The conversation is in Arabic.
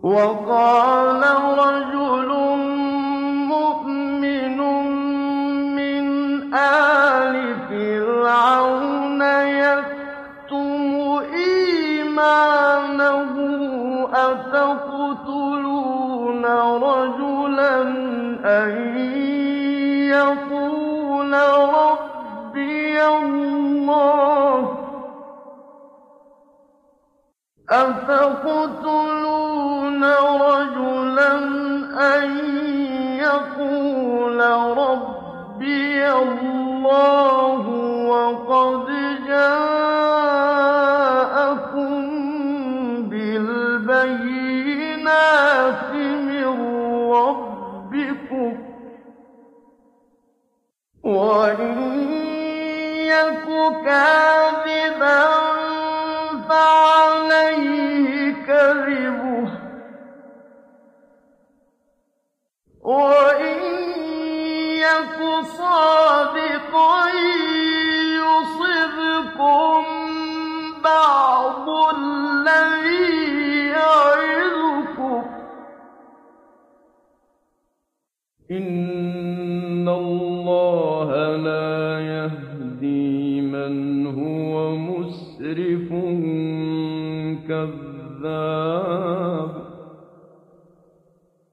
وقال رجل مؤمن من آل فرعون يكتم إيمانه أتقتلون رجلا أن يقول ربي الله وقد جاءكم بالبينات من ربكم وإن يك كاذبا فعليه كذبه وإن يك صادقا يصبكم بعض الذي يعظكم إن الله لا يهدي من هو مسرف كذاب.